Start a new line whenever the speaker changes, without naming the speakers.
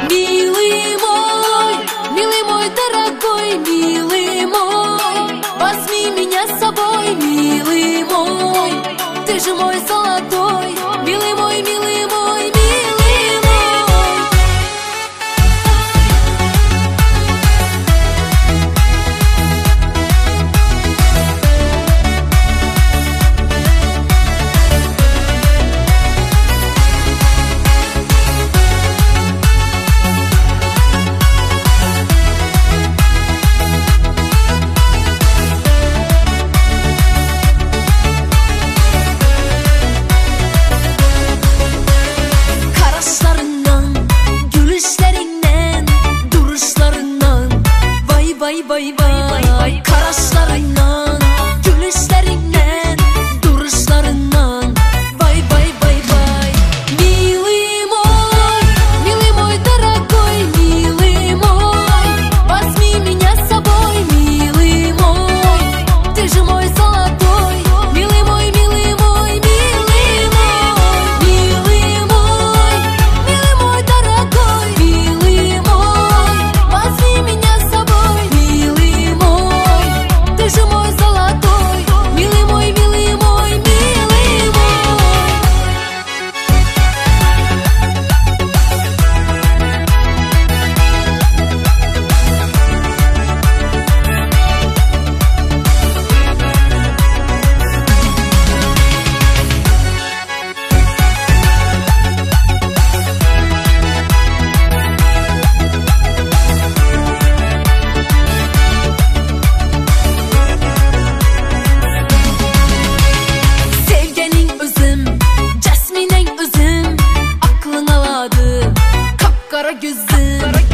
Милый мой, дорогой, милый мой, возьми меня с собой, милый мой, ты же мой золотой, милый мой, милый мой, милый мой. Vay vay, kaşlarından, gülüşlerinden, duruşlarından, vay vay vay vay. Милый мой, дорогой, милый мой, возьми меня с собой, милый мой, ты же мой золотой, милый мой, милый мой, милый мой, милый мой, милый мой, дорогой, милый мой, возьми меня с собой. Ты же мой золотой, милый мой, милый мой, милый мой. Jasmine'in özüm, aklın aladı, kapkara gözüm.